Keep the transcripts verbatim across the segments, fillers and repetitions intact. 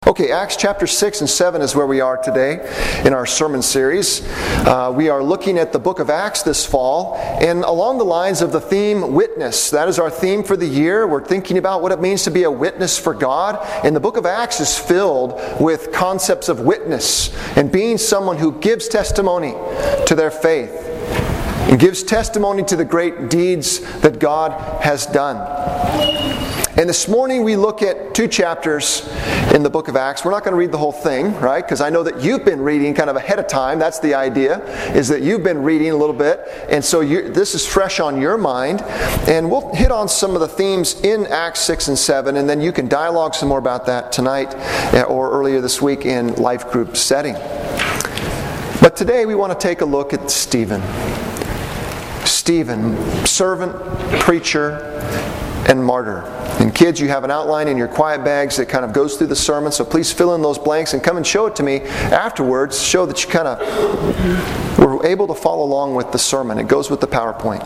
Okay, Acts chapter six and seven is where we are today in our sermon series. Uh, we are looking at the book of Acts this fall, and along the lines of the theme witness. That is our theme for the year. We're thinking about what it means to be a witness for God, and the book of Acts is filled with concepts of witness and being someone who gives testimony to their faith and gives testimony to the great deeds that God has done. And this morning we look at two chapters in the book of Acts. We're not going to read the whole thing, right? Because I know that you've been reading kind of ahead of time. That's the idea, is that you've been reading a little bit. And so you, this is fresh on your mind. And we'll hit on some of the themes in Acts six and seven. And then you can dialogue some more about that tonight or earlier this week in life group setting. But today we want to take a look at Stephen. Stephen, servant, preacher, and martyr. And kids, you have an outline in your quiet bags that kind of goes through the sermon, so please fill in those blanks and come and show it to me afterwards. Show that you kind of were able to follow along with the sermon. It goes with the PowerPoint.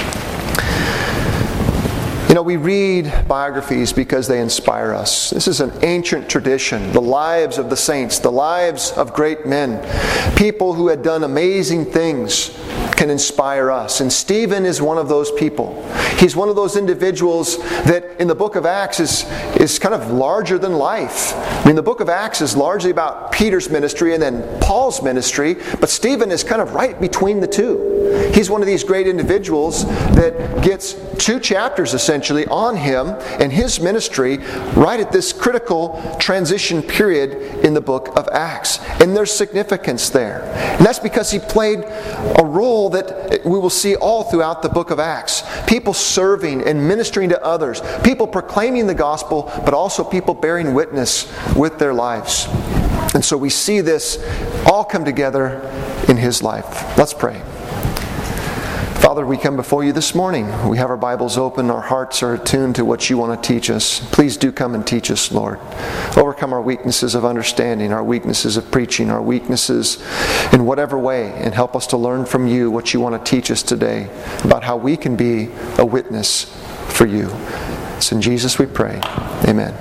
You know, we read biographies because they inspire us. This is an ancient tradition. The lives of the saints, the lives of great men, people who had done amazing things can inspire us. And Stephen is one of those people. He's one of those individuals that in the book of Acts is, is kind of larger than life. I mean, the book of Acts is largely about Peter's ministry and then Paul's ministry, but Stephen is kind of right between the two. He's one of these great individuals that gets two chapters essentially on him and his ministry right at this critical transition period in the book of Acts. And there's significance there. And that's because he played a role that we will see all throughout the book of Acts. People serving and ministering to others. People proclaiming the gospel, but also people bearing witness with their lives. And so we see this all come together in his life. Let's pray. Father, we come before you this morning. We have our Bibles open. Our hearts are attuned to what you want to teach us. Please do come and teach us, Lord. Overcome our weaknesses of understanding, our weaknesses of preaching, our weaknesses in whatever way, and help us to learn from you what you want to teach us today about how we can be a witness for you. It's in Jesus we pray. Amen.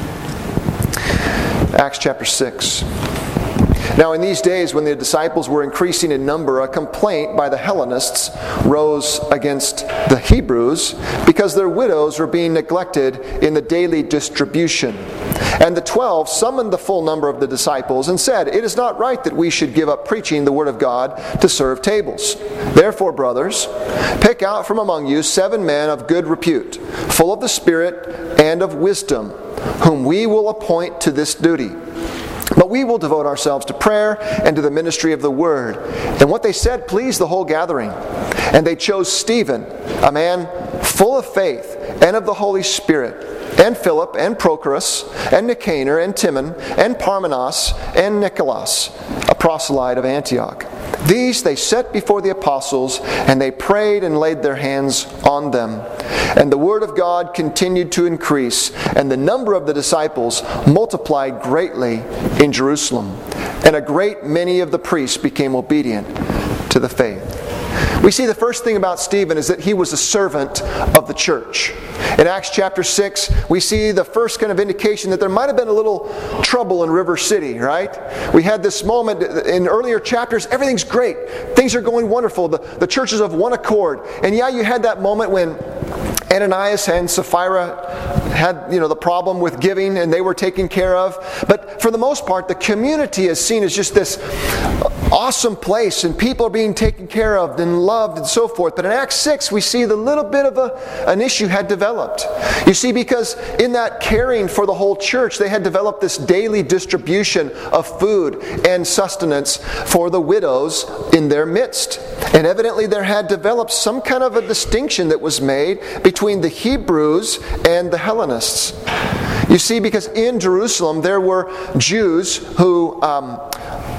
Acts chapter six. Now in these days when the disciples were increasing in number, a complaint by the Hellenists rose against the Hebrews because their widows were being neglected in the daily distribution. And the twelve summoned the full number of the disciples and said, "It is not right that we should give up preaching the word of God to serve tables. Therefore, brothers, pick out from among you seven men of good repute, full of the Spirit and of wisdom, whom we will appoint to this duty. But we will devote ourselves to prayer and to the ministry of the word." And what they said pleased the whole gathering. And they chose Stephen, a man full of faith and of the Holy Spirit, and Philip, and Prochorus, and Nicanor, and Timon, and Parmenas, and Nicholas, a proselyte of Antioch. These they set before the apostles, and they prayed and laid their hands on them. And the word of God continued to increase, and the number of the disciples multiplied greatly in Jerusalem. And a great many of the priests became obedient to the faith. We see the first thing about Stephen is that he was a servant of the church. In Acts chapter six, we see the first kind of indication that there might have been a little trouble in River City, right? We had this moment in earlier chapters, everything's great. Things are going wonderful. The, the church is of one accord. And yeah, you had that moment when Ananias and Sapphira had, you know, the problem with giving and they were taken care of. But for the most part, the community is seen as just this awesome place and people are being taken care of and loved and so forth. But in Acts six, we see the little bit of a, an issue had developed. You see, because in that caring for the whole church, they had developed this daily distribution of food and sustenance for the widows in their midst. And evidently there had developed some kind of a distinction that was made between the Hebrews and the Hellenists. You see, because in Jerusalem there were Jews who um,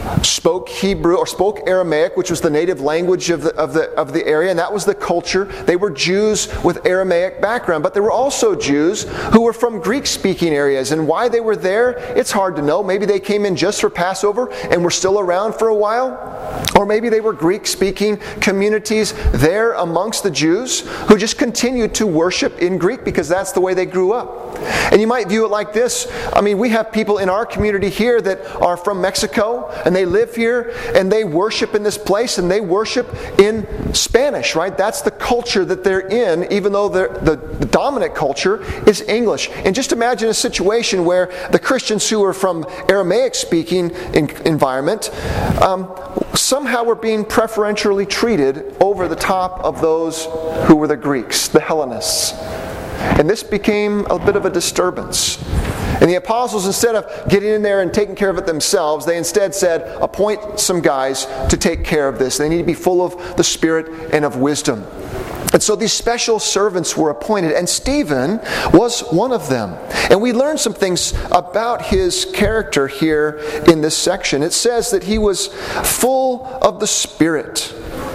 spoke Hebrew or spoke Aramaic, which was the native language of the, of the, of the area, and that was the culture. They were Jews with Aramaic background, but there were also Jews who were from Greek-speaking areas, and why they were there, it's hard to know. Maybe they came in just for Passover and were still around for a while, or maybe they were Greek-speaking communities there amongst the Jews who just continued to worship in Greek because that's the way they grew up. And you might view it like this. I mean, we have people in our community here that are from Mexico, and they live here, and they worship in this place, and they worship in Spanish, right? That's the culture that they're in, even though the, the dominant culture is English. And just imagine a situation where the Christians who are from Aramaic-speaking environment um, somehow were being preferentially treated over the top of those who were the Greeks, the Hellenists. And this became a bit of a disturbance. And the apostles, instead of getting in there and taking care of it themselves, they instead said, appoint some guys to take care of this. They need to be full of the Spirit and of wisdom. And so these special servants were appointed, and Stephen was one of them. And we learn some things about his character here in this section. It says that he was full of the Spirit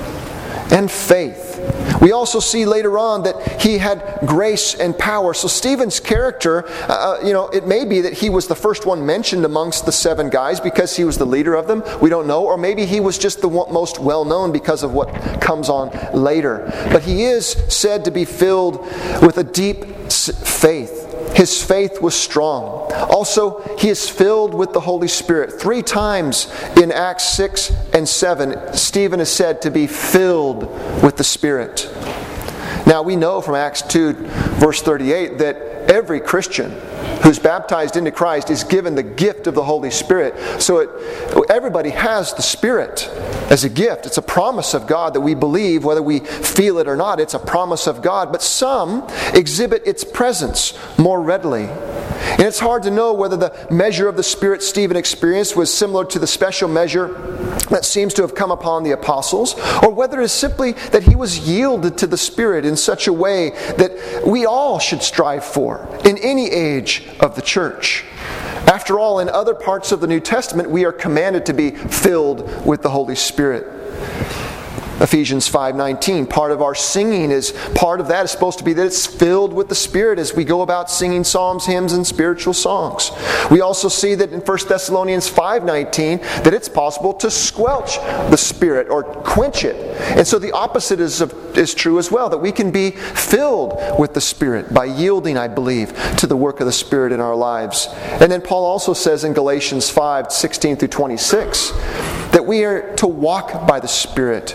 and faith. We also see later on that he had grace and power. So Stephen's character, uh, you know, it may be that he was the first one mentioned amongst the seven guys because he was the leader of them. We don't know. Or maybe he was just the most well-known because of what comes on later. But he is said to be filled with a deep faith. His faith was strong. Also, he is filled with the Holy Spirit. Three times in Acts six and seven, Stephen is said to be filled with the Spirit. Now, we know from Acts two, verse thirty-eight, that every Christian who's baptized into Christ is given the gift of the Holy Spirit. So it, everybody has the Spirit as a gift. It's a promise of God that we believe, whether we feel it or not. It's a promise of God. But some exhibit its presence more readily. And it's hard to know whether the measure of the Spirit Stephen experienced was similar to the special measure that seems to have come upon the apostles, or whether it is simply that he was yielded to the Spirit in such a way that we all should strive for in any age of the church. After all, in other parts of the New Testament, we are commanded to be filled with the Holy Spirit. Ephesians five nineteen, part of our singing is, part of that is supposed to be that it's filled with the Spirit as we go about singing psalms, hymns, and spiritual songs. We also see that in First Thessalonians five nineteen that it's possible to squelch the Spirit or quench it. And so the opposite is, is true as well, that we can be filled with the Spirit by yielding, I believe, to the work of the Spirit in our lives. And then Paul also says in Galatians five sixteen through twenty-six that we are to walk by the Spirit.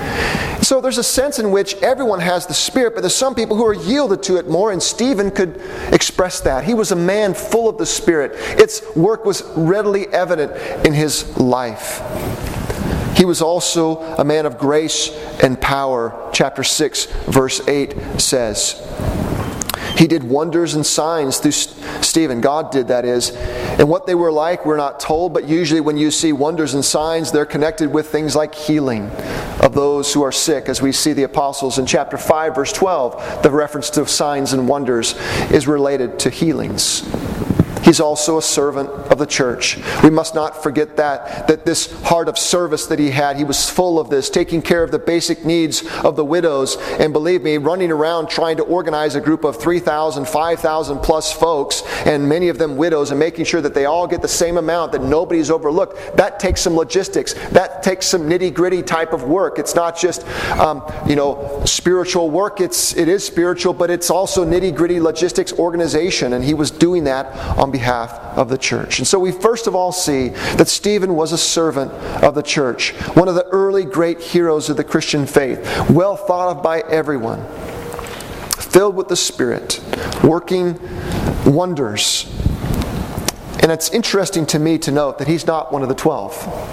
So there's a sense in which everyone has the Spirit, but there's some people who are yielded to it more, and Stephen could express that. He was a man full of the Spirit. Its work was readily evident in his life. He was also a man of grace and power. Chapter six, verse eight says, he did wonders and signs through Stephen. God did, that is. And what they were like, we're not told, but usually when you see wonders and signs, they're connected with things like healing of those who are sick. As we see the apostles in chapter five, verse twelve, the reference to signs and wonders is related to healings. He's also a servant of the church. We must not forget that, that this heart of service that he had, he was full of this, taking care of the basic needs of the widows. And believe me, running around trying to organize a group of three thousand, five thousand plus folks, and many of them widows, and making sure that they all get the same amount, that nobody's overlooked, that takes some logistics. That takes some nitty-gritty type of work. It's not just, um, you know, spiritual work. It's, it is spiritual, but it's also nitty-gritty logistics organization. And he was doing that on behalf of the church. And so we first of all see that Stephen was a servant of the church, one of the early great heroes of the Christian faith, well thought of by everyone, filled with the Spirit, working wonders. And it's interesting to me to note that he's not one of the twelve.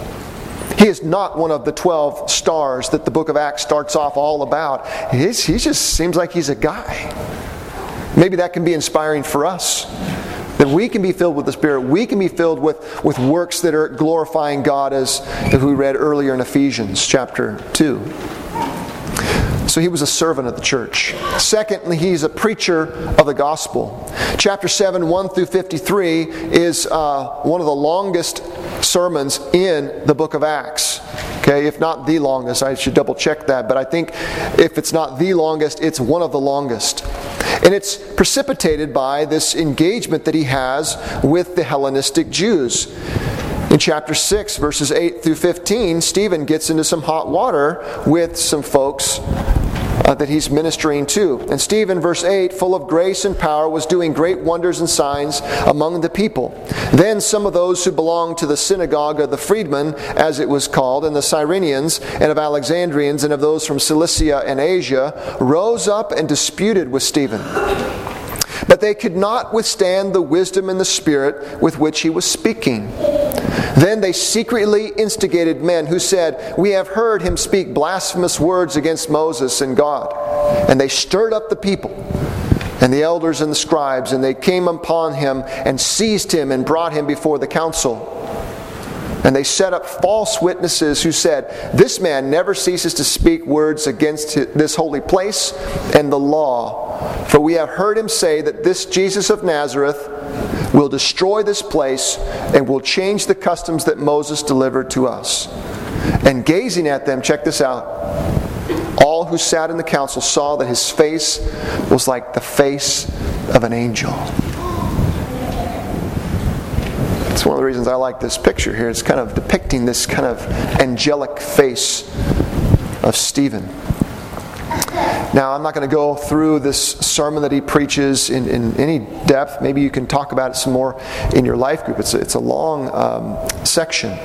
He is not one of the twelve stars that the book of Acts starts off all about. He's, he just seems like he's a guy. Maybe that can be inspiring for us. That we can be filled with the Spirit. We can be filled with, with works that are glorifying God, as, as we read earlier in Ephesians chapter two. So he was a servant of the church. Secondly, he's a preacher of the gospel. Chapter seven, one through fifty-three is uh, one of the longest sermons in the book of Acts. Okay, if not the longest, I should double check that, but I think if it's not the longest, it's one of the longest. And it's precipitated by this engagement that he has with the Hellenistic Jews. In chapter six, verses eight through fifteen, Stephen gets into some hot water with some folks uh, that he's ministering to. And Stephen, verse eight, full of grace and power, was doing great wonders and signs among the people. Then some of those who belonged to the synagogue of the freedmen, as it was called, and the Cyrenians, and of Alexandrians, and of those from Cilicia and Asia, rose up and disputed with Stephen. But they could not withstand the wisdom and the spirit with which he was speaking. Then they secretly instigated men who said, "We have heard him speak blasphemous words against Moses and God." And they stirred up the people and the elders and the scribes, and they came upon him and seized him and brought him before the council. And they set up false witnesses who said, "This man never ceases to speak words against this holy place and the law. For we have heard him say that this Jesus of Nazareth will destroy this place and will change the customs that Moses delivered to us." And gazing at them, check this out, all who sat in the council saw that his face was like the face of an angel. It's one of the reasons I like this picture here. It's kind of depicting this kind of angelic face of Stephen. Now, I'm not going to go through this sermon that he preaches in, in any depth. Maybe you can talk about it some more in your life group. It's a, it's a long um, section.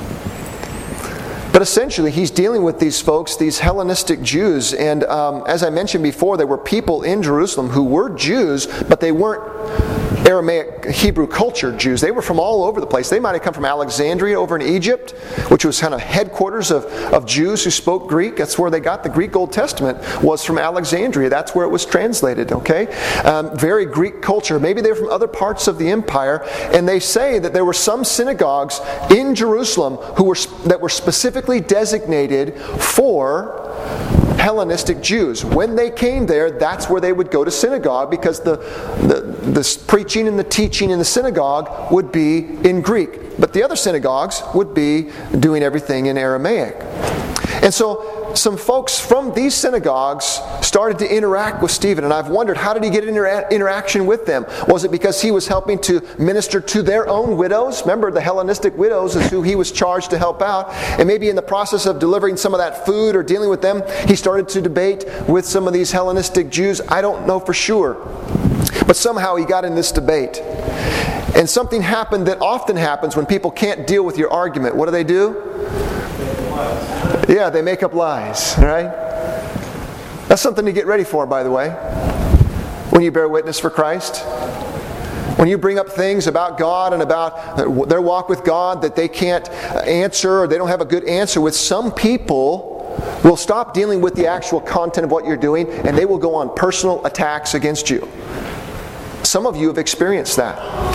But essentially, he's dealing with these folks, these Hellenistic Jews. And um, as I mentioned before, there were people in Jerusalem who were Jews, but they weren't Aramaic Hebrew culture Jews. They were from all over the place. They might have come from Alexandria over in Egypt, which was kind of headquarters of, of Jews who spoke Greek. That's where they got the Greek Old Testament, was from Alexandria. That's where it was translated, okay? Um, very Greek culture. Maybe they were from other parts of the empire. And they say that there were some synagogues in Jerusalem who were that were specifically designated for Hellenistic Jews. When they came there, that's where they would go to synagogue, because the, the, the preaching and the teaching in the synagogue would be in Greek. But the other synagogues would be doing everything in Aramaic. And so some folks from these synagogues started to interact with Stephen, and I've wondered, how did he get inter- interaction with them? Was it because he was helping to minister to their own widows? Remember, the Hellenistic widows is who he was charged to help out. And maybe in the process of delivering some of that food or dealing with them, he started to debate with some of these Hellenistic Jews. I don't know for sure. But somehow he got in this debate. And something happened that often happens when people can't deal with your argument. What do they do? Yeah, they make up lies, right? That's something to get ready for, by the way. When you bear witness for Christ. When you bring up things about God and about their walk with God that they can't answer, or they don't have a good answer with, some people will stop dealing with the actual content of what you're doing, and they will go on personal attacks against you. Some of you have experienced that.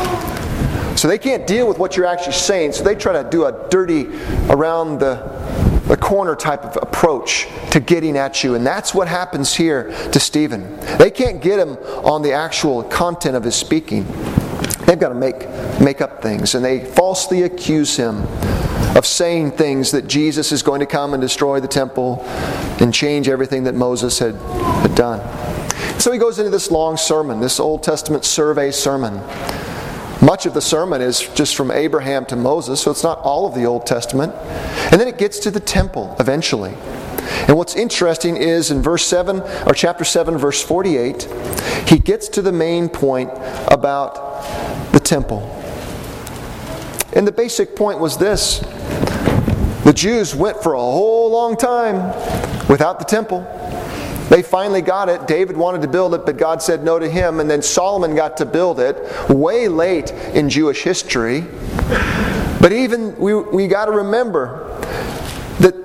So they can't deal with what you're actually saying, so they try to do a dirty, around the, the corner type of approach to getting at you. And that's what happens here to Stephen. They can't get him on the actual content of his speaking. They've got to make, make up things. And they falsely accuse him of saying things that Jesus is going to come and destroy the temple and change everything that Moses had, had done. So he goes into this long sermon, this Old Testament survey sermon. Much of the sermon is just from Abraham to Moses, so it's not all of the Old Testament. And then it gets to the temple eventually. And what's interesting is in verse seven, or chapter seven, verse forty-eight, he gets to the main point about the temple. And the basic point was this: the Jews went for a whole long time without the temple. They finally got it. David wanted to build it, but God said no to him. And then Solomon got to build it way late in Jewish history. But even we we got to remember that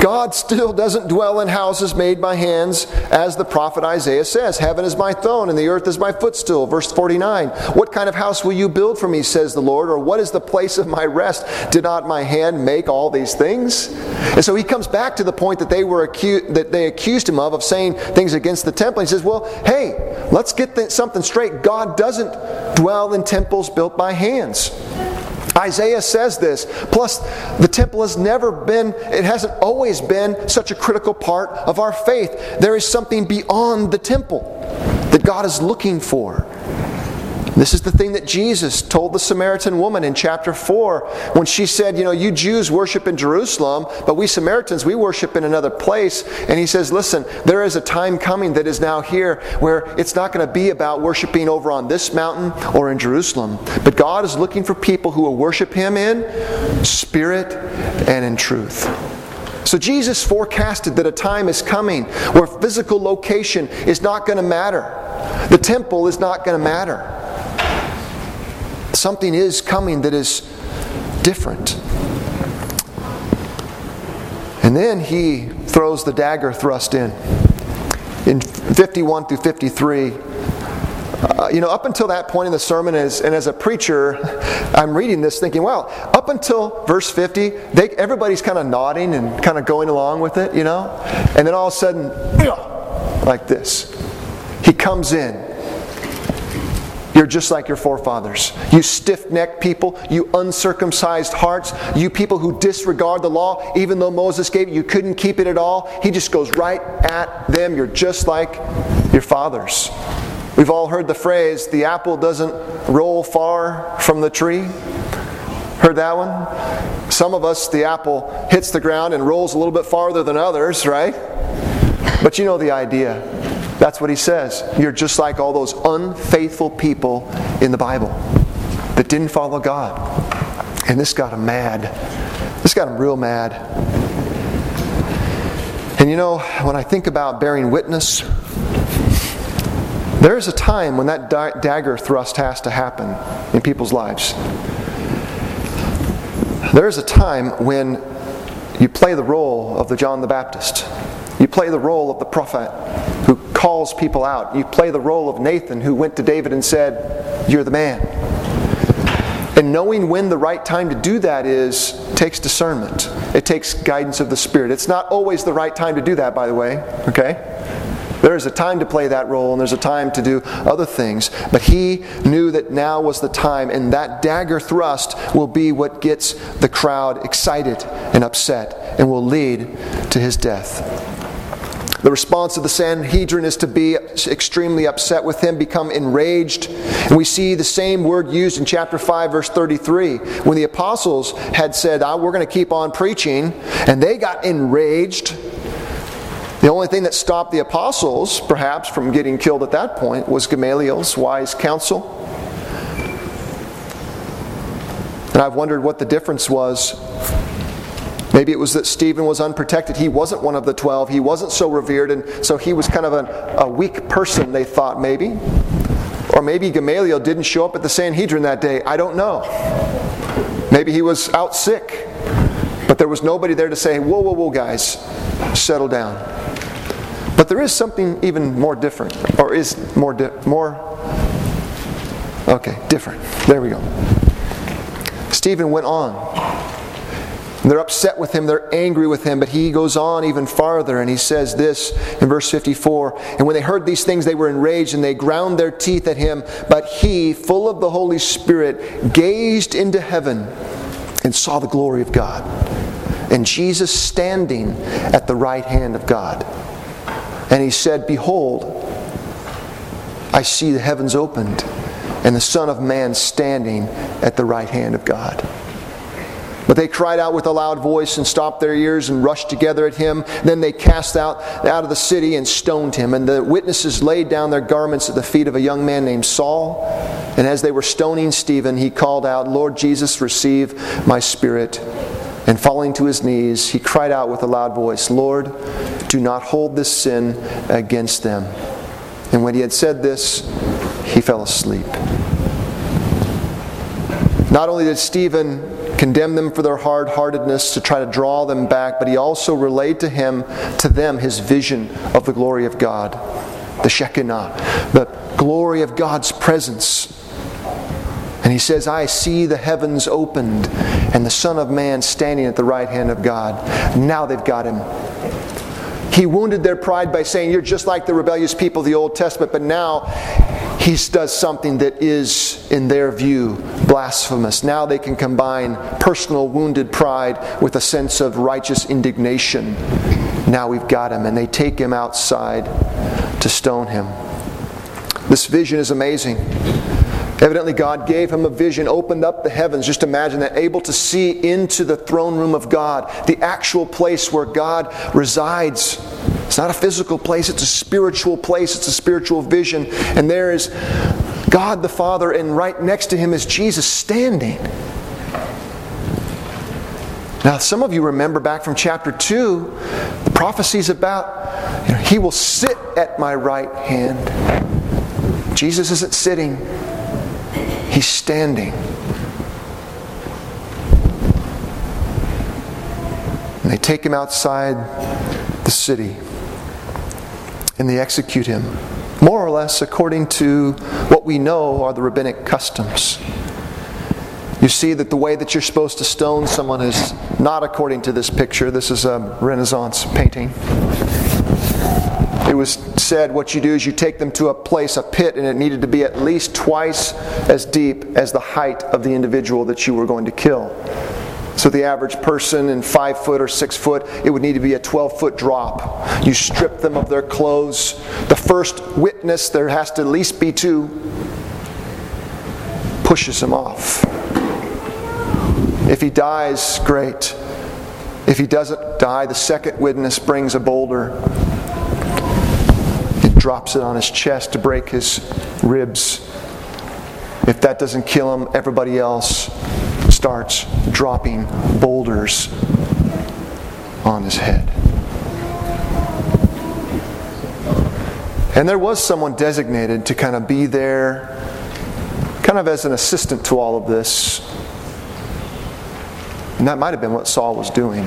God still doesn't dwell in houses made by hands, as the prophet Isaiah says. Heaven is my throne and the earth is my footstool. Verse forty-nine. What kind of house will you build for me, says the Lord? Or what is the place of my rest? Did not my hand make all these things? And so he comes back to the point that they were acu- that they accused him of, of saying things against the temple. He says, well, hey, let's get th- something straight. God doesn't dwell in temples built by hands. Isaiah says this. Plus, the temple has never been, it hasn't always been such a critical part of our faith. There is something beyond the temple that God is looking for. This is the thing that Jesus told the Samaritan woman in chapter four when she said, you know, you Jews worship in Jerusalem, but we Samaritans, we worship in another place. And he says, listen, there is a time coming that is now here where it's not going to be about worshiping over on this mountain or in Jerusalem. But God is looking for people who will worship Him in spirit and in truth. So Jesus forecasted that a time is coming where physical location is not going to matter. The temple is not going to matter. Something is coming that is different. And then he throws the dagger thrust in. In fifty-one through fifty-three, uh, you know, up until that point in the sermon, as, and as a preacher, I'm reading this thinking, well, up until verse fifty, they, everybody's kind of nodding and kind of going along with it, you know? And then all of a sudden, like this, he comes in. You're just like your forefathers. You stiff-necked people, you uncircumcised hearts, you people who disregard the law, even though Moses gave it, you couldn't keep it at all. He just goes right at them. You're just like your fathers. We've all heard the phrase, the apple doesn't roll far from the tree. Heard that one? Some of us, the apple hits the ground and rolls a little bit farther than others, right? But you know the idea. That's what he says. You're just like all those unfaithful people in the Bible that didn't follow God. And this got him mad. This got him real mad. And you know, when I think about bearing witness, there is a time when that da- dagger thrust has to happen in people's lives. There is a time when you play the role of the John the Baptist. You play the role of the prophet who calls people out. You play the role of Nathan who went to David and said, "You're the man." And knowing when the right time to do that is takes discernment. It takes guidance of the Spirit. It's not always the right time to do that, by the way. Okay? There is a time to play that role and there's a time to do other things. But he knew that now was the time, and that dagger thrust will be what gets the crowd excited and upset and will lead to his death. The response of the Sanhedrin is to be extremely upset with him, become enraged. And we see the same word used in chapter five, verse thirty-three. When the apostles had said, oh, we're going to keep on preaching, and they got enraged. The only thing that stopped the apostles, perhaps, from getting killed at that point was Gamaliel's wise counsel. And I've wondered what the difference was. Maybe it was that Stephen was unprotected. He wasn't one of the twelve. He wasn't so revered, and so he was kind of a, a weak person, they thought, maybe. Or maybe Gamaliel didn't show up at the Sanhedrin that day. I don't know. Maybe he was out sick. But there was nobody there to say, whoa, whoa, whoa, guys, settle down. But there is something even more different. Or is more, di- more, okay, different. There we go. Stephen went on. They're upset with him, they're angry with him, but he goes on even farther and he says this in verse fifty-four, and when they heard these things they were enraged and they ground their teeth at him, but he, full of the Holy Spirit, gazed into heaven and saw the glory of God, and Jesus standing at the right hand of God. And he said, behold, I see the heavens opened and the Son of Man standing at the right hand of God. But they cried out with a loud voice and stopped their ears and rushed together at him. Then they cast out out of the city and stoned him. And the witnesses laid down their garments at the feet of a young man named Saul. And as they were stoning Stephen, he called out, Lord Jesus, receive my spirit. And falling to his knees, he cried out with a loud voice, Lord, do not hold this sin against them. And when he had said this, he fell asleep. Not only did Stephen condemned them for their hard-heartedness to try to draw them back, but he also relayed to him, to them, his vision of the glory of God, the Shekinah, the glory of God's presence. And he says, I see the heavens opened and the Son of Man standing at the right hand of God. Now they've got him. He wounded their pride by saying, you're just like the rebellious people of the Old Testament, but now he does something that is, in their view, blasphemous. Now they can combine personal wounded pride with a sense of righteous indignation. Now we've got him, and they take him outside to stone him. This vision is amazing. Evidently God gave him a vision, opened up the heavens. Just imagine that, able to see into the throne room of God, the actual place where God resides. It's not a physical place, it's a spiritual place, it's a spiritual vision. And there is God the Father, and right next to him is Jesus standing. Now, some of you remember back from chapter two, the prophecies about, you know, he will sit at my right hand. Jesus isn't sitting. He's standing. And they take him outside the city. And they execute him, more or less according to what we know are the rabbinic customs. You see that the way that you're supposed to stone someone is not according to this picture. This is a Renaissance painting. It was said what you do is you take them to a place, a pit, and it needed to be at least twice as deep as the height of the individual that you were going to kill. So the average person in five foot or six foot, it would need to be a twelve foot drop. You strip them of their clothes. The first witness, there has to at least be two, pushes him off. If he dies, great. If he doesn't die, the second witness brings a boulder. Drops it on his chest to break his ribs. If that doesn't kill him, everybody else starts dropping boulders on his head. And there was someone designated to kind of be there, kind of as an assistant to all of this. And that might have been what Saul was doing.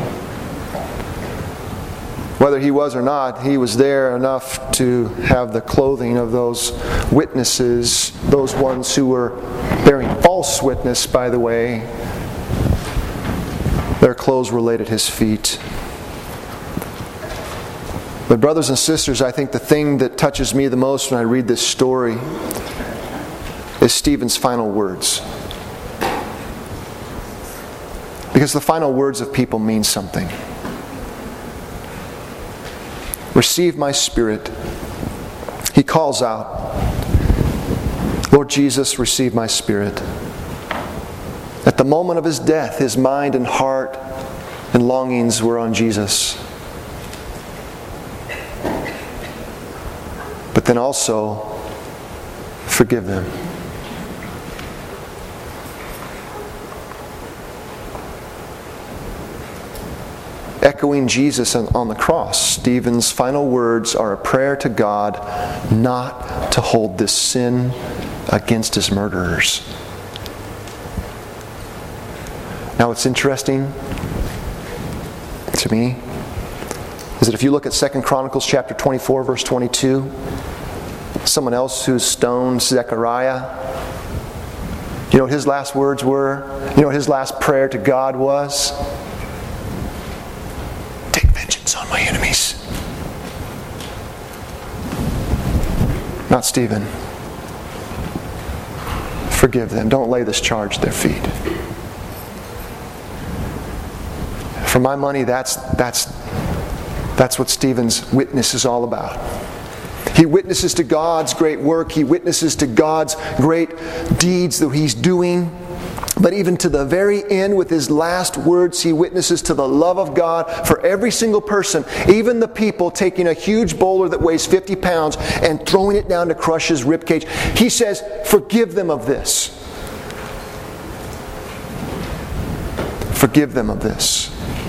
Whether he was or not, he was there enough to have the clothing of those witnesses, those ones who were bearing false witness, by the way. Their clothes were laid at his feet. But brothers and sisters, I think the thing that touches me the most when I read this story is Stephen's final words. Because the final words of people mean something. Receive my spirit. He calls out, Lord Jesus, receive my spirit. At the moment of his death, his mind and heart and longings were on Jesus. But then also, forgive them. Echoing Jesus on the cross, Stephen's final words are a prayer to God not to hold this sin against his murderers. Now what's interesting to me is that if you look at Second Chronicles chapter twenty-four, verse twenty-two, someone else who stoned Zechariah, you know what his last words were? You know what his last prayer to God was? On my enemies. Not Stephen. Forgive them. Don't lay this charge at their feet. For my money, that's that's that's what Stephen's witness is all about. He witnesses to God's great work. He witnesses to God's great deeds that he's doing. But even to the very end, with his last words, he witnesses to the love of God for every single person, even the people taking a huge boulder that weighs fifty pounds and throwing it down to crush his ribcage. He says, forgive them of this. Forgive them of this.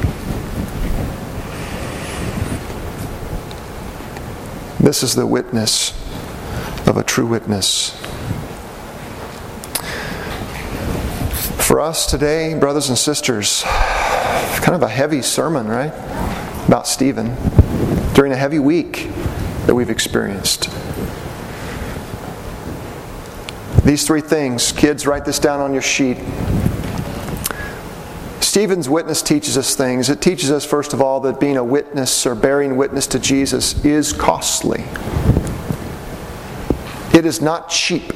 This is the witness of a true witness. For us today, brothers and sisters, kind of a heavy sermon, right? About Stephen during a heavy week that we've experienced. These three things, kids, write this down on your sheet. Stephen's witness teaches us things. It teaches us, first of all, that being a witness or bearing witness to Jesus is costly. It is not cheap.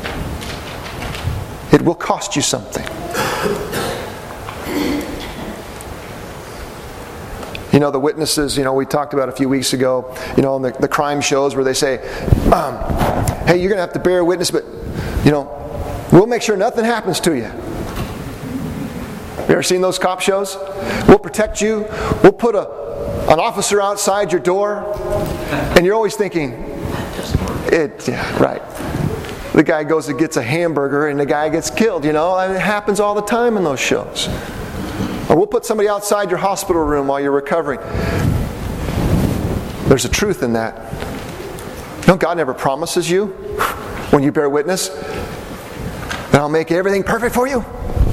It will cost you something. You know, the witnesses, you know, we talked about a few weeks ago, you know, on the, the crime shows where they say, um, hey, you're going to have to bear witness, but, you know, we'll make sure nothing happens to you. You ever seen those cop shows? We'll protect you. We'll put a an officer outside your door. And you're always thinking, it, yeah, right. The guy goes and gets a hamburger and the guy gets killed, you know. And it happens all the time in those shows. Or we'll put somebody outside your hospital room while you're recovering. There's a truth in that. No, God never promises you when you bear witness that I'll make everything perfect for you.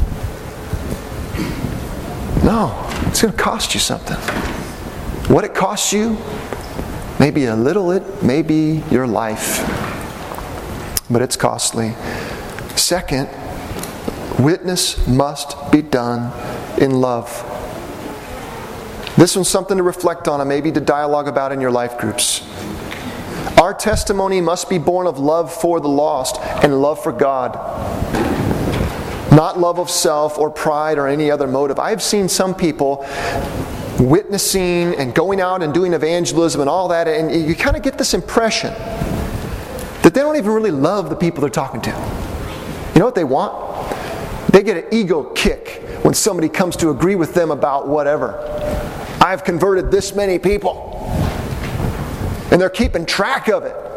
No, it's going to cost you something. What it costs you, maybe a little it, maybe your life. But it's costly. Second, witness must be done in love. This one's something to reflect on and maybe to dialogue about in your life groups. Our testimony must be born of love for the lost and love for God. Not love of self or pride or any other motive. I've seen some people witnessing and going out and doing evangelism and all that, and you kind of get this impression that they don't even really love the people they're talking to. You know what they want? They get an ego kick when somebody comes to agree with them about whatever. I've converted this many people. And they're keeping track of it.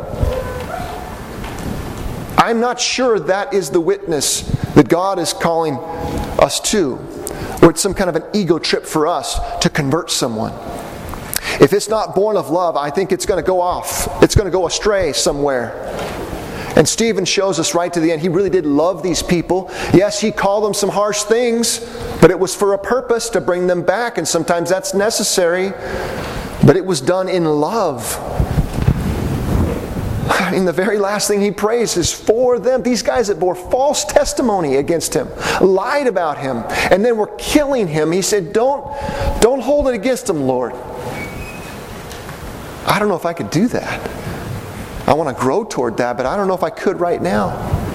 I'm not sure that is the witness that God is calling us to, or it's some kind of an ego trip for us to convert someone. If it's not born of love, I think it's going to go off. It's going to go astray somewhere. And Stephen shows us right to the end, he really did love these people. Yes, he called them some harsh things, but it was for a purpose to bring them back, and sometimes that's necessary. But it was done in love. I mean, the very last thing he prays is for them. These guys that bore false testimony against him, lied about him, and then were killing him. He said, don't, don't hold it against them, Lord. I don't know if I could do that. I want to grow toward that, but I don't know if I could right now.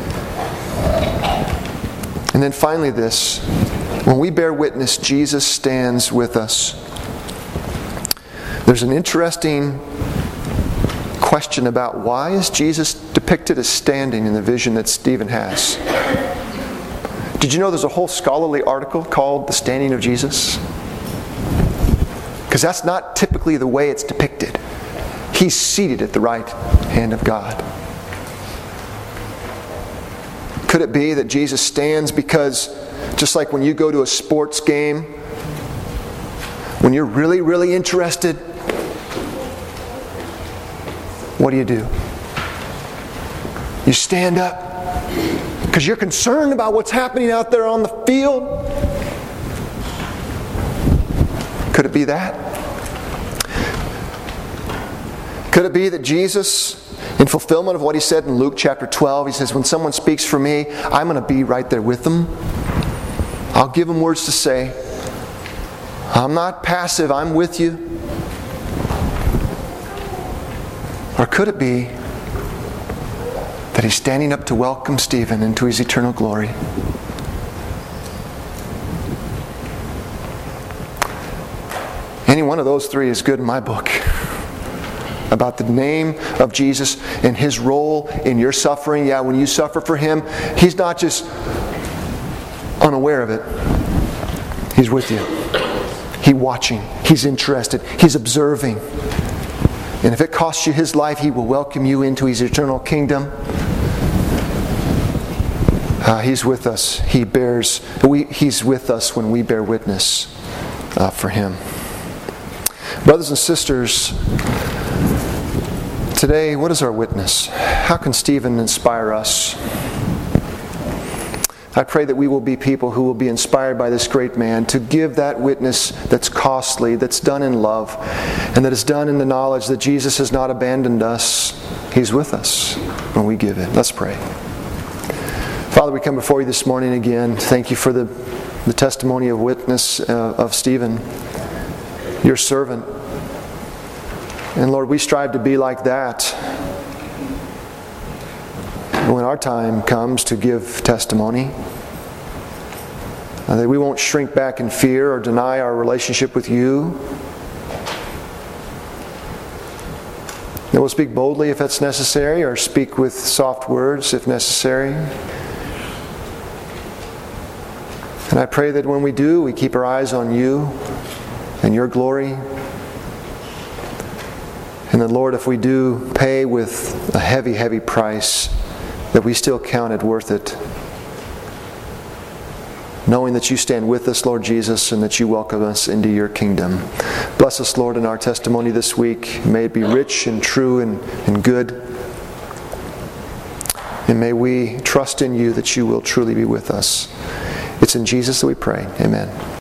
And then finally this, when we bear witness, Jesus stands with us. There's an interesting question about why is Jesus depicted as standing in the vision that Stephen has. Did you know there's a whole scholarly article called The Standing of Jesus? Because that's not typically the way it's depicted. He's seated at the right hand of God. Could it be that Jesus stands because, just like when you go to a sports game, when you're really, really interested, what do you do? You stand up because you're concerned about what's happening out there on the field? Could it be that? Could it be that Jesus, in fulfillment of what he said in Luke chapter twelve, he says, when someone speaks for me, I'm going to be right there with them. I'll give them words to say. I'm not passive, I'm with you. Or could it be that he's standing up to welcome Stephen into his eternal glory? Any one of those three is good in my book. About the name of Jesus and his role in your suffering. Yeah, when you suffer for him, he's not just unaware of it. He's with you. He's watching. He's interested. He's observing. And if it costs you his life, he will welcome you into his eternal kingdom. Uh, he's with us. He bears. We, he's with us when we bear witness uh, for him. Brothers and sisters, today, what is our witness? How can Stephen inspire us? I pray that we will be people who will be inspired by this great man to give that witness that's costly, that's done in love, and that is done in the knowledge that Jesus has not abandoned us. He's with us when we give it. Let's pray. Father, we come before you this morning again. Thank you for the, the testimony of witness uh, of Stephen, your servant. And Lord, we strive to be like that when our time comes to give testimony. Uh, that we won't shrink back in fear or deny our relationship with you. That we'll speak boldly if that's necessary, or speak with soft words if necessary. And I pray that when we do, we keep our eyes on you and your glory. And that, Lord, if we do pay with a heavy, heavy price, that we still count it worth it. Knowing that you stand with us, Lord Jesus, and that you welcome us into your kingdom. Bless us, Lord, in our testimony this week. May it be rich and true and, and good. And may we trust in you that you will truly be with us. It's in Jesus that we pray. Amen.